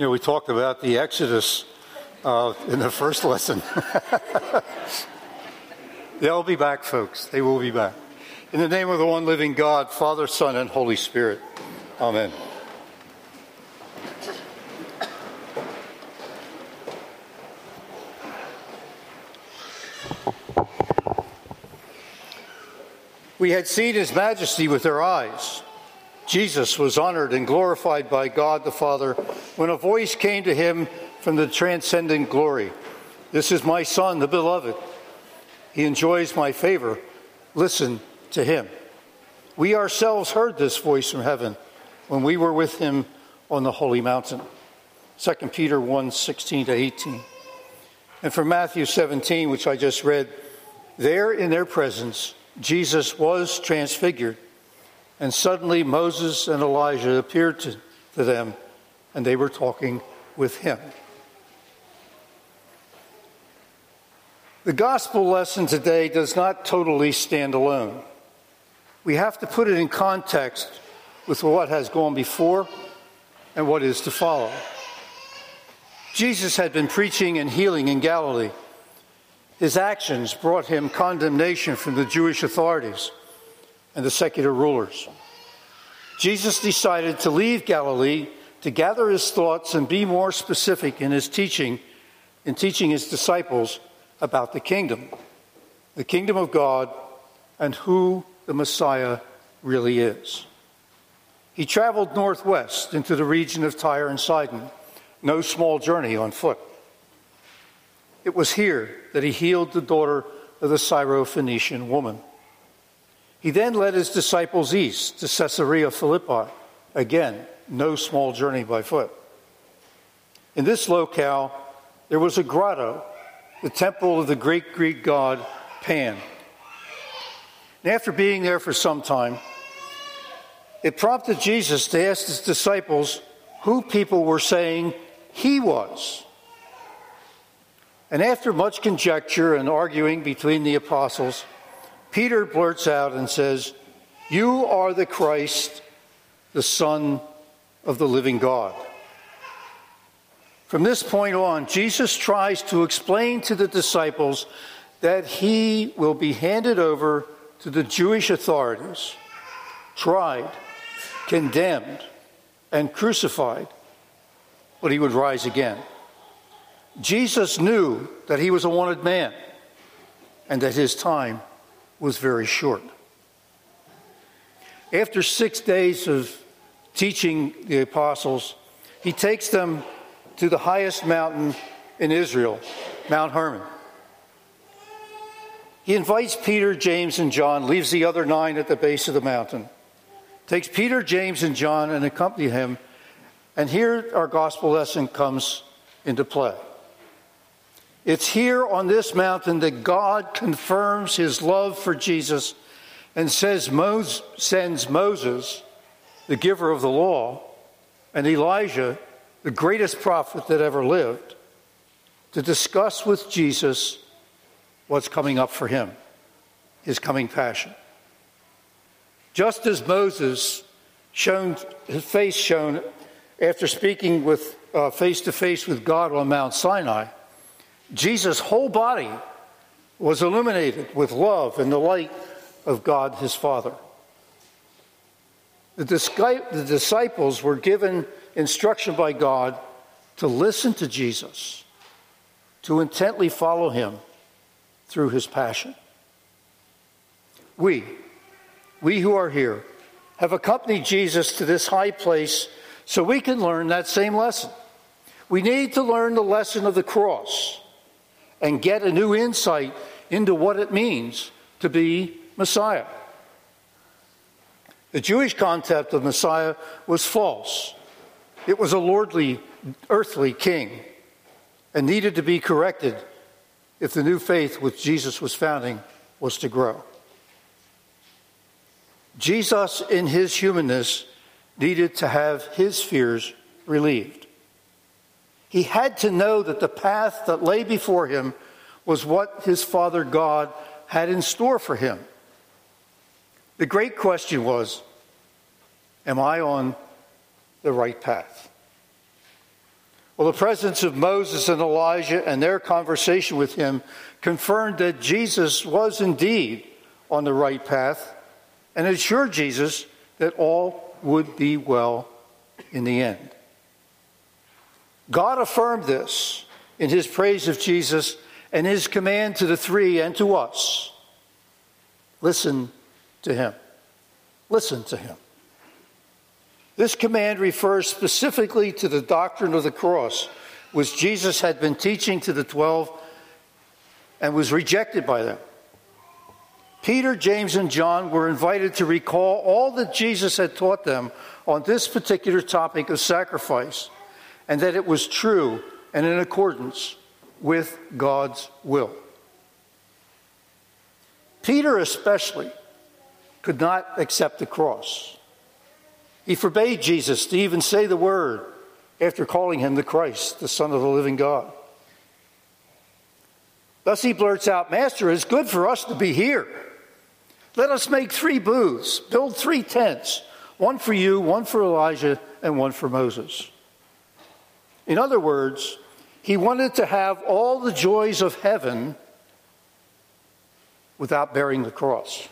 We talked about the Exodus in the first lesson. They'll be back, folks. They will be back. In the name of the one living God, Father, Son, and Holy Spirit. Amen. We had seen his majesty with our eyes. Jesus was honored and glorified by God the Father when a voice came to him from the transcendent glory. This is my Son, the beloved. He enjoys my favor. Listen to him. We ourselves heard this voice from heaven when we were with him on the holy mountain. 2 Peter 1:16-18. And from Matthew 17, which I just read, there in their presence, Jesus was transfigured, and suddenly Moses and Elijah appeared to them, and they were talking with him. The gospel lesson today does not totally stand alone. We have to put it in context with what has gone before and what is to follow. Jesus had been preaching and healing in Galilee. His actions brought him condemnation from the Jewish authorities and the secular rulers. Jesus decided to leave Galilee to gather his thoughts and be more specific in his teaching, in teaching his disciples about the kingdom of God, and who the Messiah really is. He traveled northwest into the region of Tyre and Sidon, no small journey on foot. It was here that he healed the daughter of the Syrophoenician woman. He then led his disciples east to Caesarea Philippi. Again, no small journey by foot. In this locale, there was a grotto, the temple of the great Greek god Pan. And after being there for some time, it prompted Jesus to ask his disciples who people were saying he was. And after much conjecture and arguing between the apostles, Peter blurts out and says, "You are the Christ, the Son of the living God." From this point on, Jesus tries to explain to the disciples that he will be handed over to the Jewish authorities, tried, condemned, and crucified, but he would rise again. Jesus knew that he was a wanted man and that his time was very short. After 6 days of teaching the apostles, he takes them to the highest mountain in Israel, Mount Hermon. He invites Peter, James, and John, leaves the other 9 at the base of the mountain, takes Peter, James, and John and accompany him, and here our gospel lesson comes into play. It's here on this mountain that God confirms his love for Jesus and sends Moses, the giver of the law, and Elijah, the greatest prophet that ever lived, to discuss with Jesus what's coming up for him, his coming passion. Just as Moses his face shone after speaking with face to face with God on Mount Sinai, Jesus' whole body was illuminated with love and the light of God his Father. The disciples were given instruction by God to listen to Jesus, to intently follow him through his passion. We who are here have accompanied Jesus to this high place so we can learn that same lesson. We need to learn the lesson of the cross and get a new insight into what it means to be Messiah. The Jewish concept of Messiah was false. It was a lordly, earthly king and needed to be corrected if the new faith which Jesus was founding was to grow. Jesus, in his humanness, needed to have his fears relieved. He had to know that the path that lay before him was what his Father God had in store for him. The great question was, am I on the right path? Well, the presence of Moses and Elijah and their conversation with him confirmed that Jesus was indeed on the right path and assured Jesus that all would be well in the end. God affirmed this in his praise of Jesus and his command to the three and to us. Listen to him. Listen to him. This command refers specifically to the doctrine of the cross, which Jesus had been teaching to the 12 and was rejected by them. Peter, James, and John were invited to recall all that Jesus had taught them on this particular topic of sacrifice, and that it was true and in accordance with God's will. Peter especially could not accept the cross. He forbade Jesus to even say the word after calling him the Christ, the Son of the living God. Thus he blurts out, "Master, it's good for us to be here. Let us make 3 booths, build 3 tents, one for you, one for Elijah, and one for Moses." In other words, he wanted to have all the joys of heaven without bearing the cross.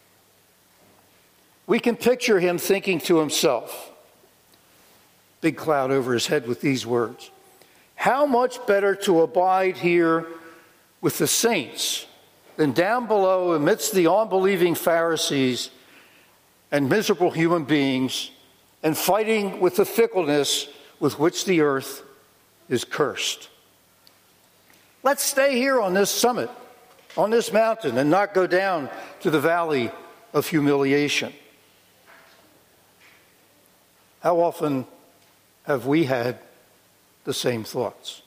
We can picture him thinking to himself, big cloud over his head with these words, "How much better to abide here with the saints than down below amidst the unbelieving Pharisees and miserable human beings and fighting with the fickleness with which the earth is cursed. Let's stay here on this summit, on this mountain, and not go down to the valley of humiliation." How often have we had the same thoughts?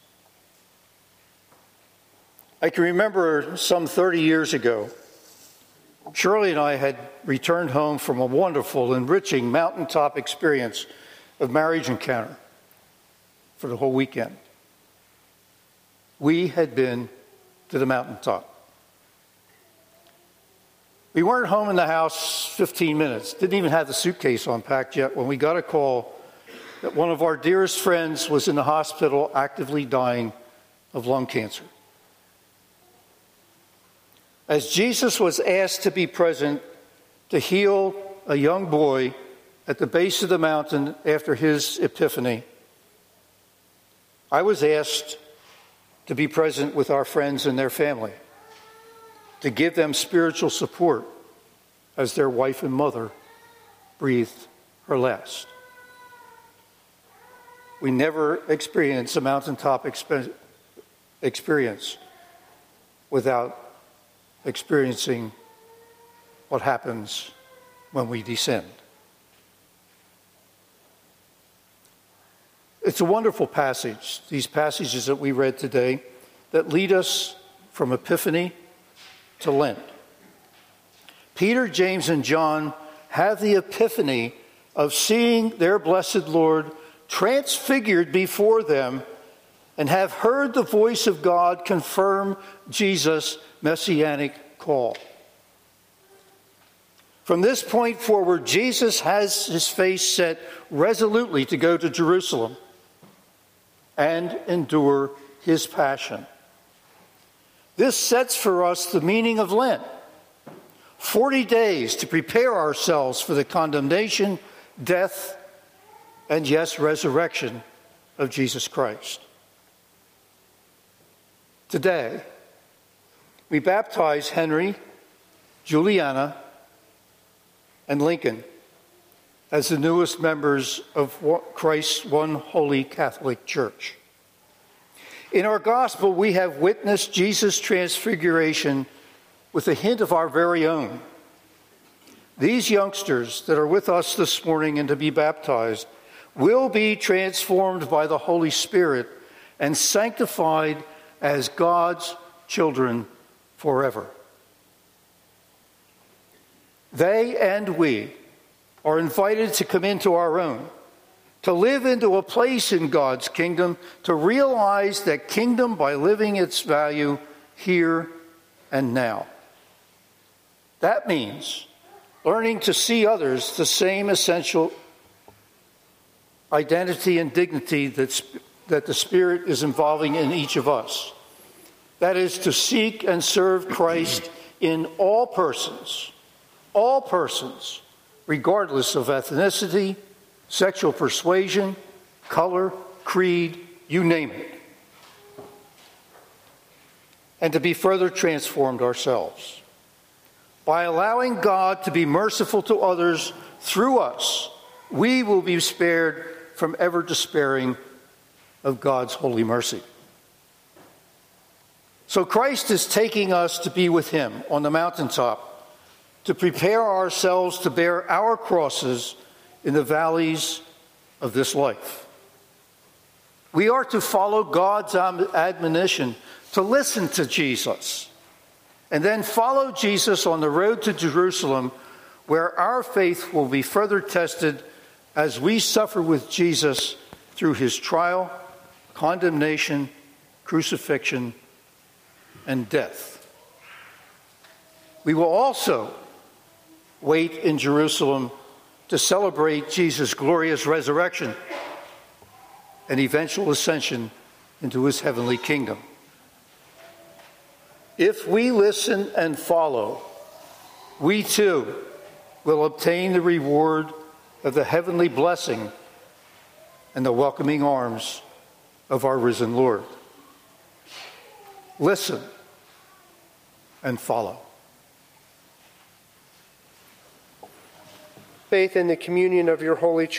I can remember some 30 years ago, Shirley and I had returned home from a wonderful, enriching mountaintop experience of Marriage Encounter for the whole weekend. We had been to the mountaintop. We weren't home in the house 15 minutes, didn't even have the suitcase unpacked yet, when we got a call that one of our dearest friends was in the hospital actively dying of lung cancer. As Jesus was asked to be present to heal a young boy at the base of the mountain after his epiphany, I was asked to be present with our friends and their family, to give them spiritual support as their wife and mother breathed her last. We never experience a mountaintop experience without experiencing what happens when we descend. It's a wonderful passage, these passages that we read today, that lead us from Epiphany to Lent. Peter, James, and John have the epiphany of seeing their blessed Lord transfigured before them and have heard the voice of God confirm Jesus' messianic call. From this point forward, Jesus has his face set resolutely to go to Jerusalem and endure his passion. This sets for us the meaning of Lent. 40 days to prepare ourselves for the condemnation, death, and yes, resurrection of Jesus Christ. Today, we baptize Henry, Juliana, and Lincoln as the newest members of Christ's one holy Catholic Church. In our gospel, we have witnessed Jesus' transfiguration with a hint of our very own. These youngsters that are with us this morning and to be baptized will be transformed by the Holy Spirit and sanctified as God's children forever. They and we are invited to come into our own, to live into a place in God's kingdom, to realize that kingdom by living its value here and now. That means learning to see others the same essential identity and dignity that that the Spirit is involving in each of us. That is to seek and serve Christ in all persons, regardless of ethnicity, sexual persuasion, color, creed, you name it. And to be further transformed ourselves. By allowing God to be merciful to others through us, we will be spared from ever despairing of God's holy mercy. So Christ is taking us to be with him on the mountaintop, to prepare ourselves to bear our crosses in the valleys of this life. We are to follow God's admonition to listen to Jesus, and then follow Jesus on the road to Jerusalem, where our faith will be further tested as we suffer with Jesus through his trial, condemnation, crucifixion, and death. We will also wait in Jerusalem to celebrate Jesus' glorious resurrection and eventual ascension into his heavenly kingdom. If we listen and follow, we too will obtain the reward of the heavenly blessing and the welcoming arms of our risen Lord. Listen and follow. Faith in the communion of your holy church.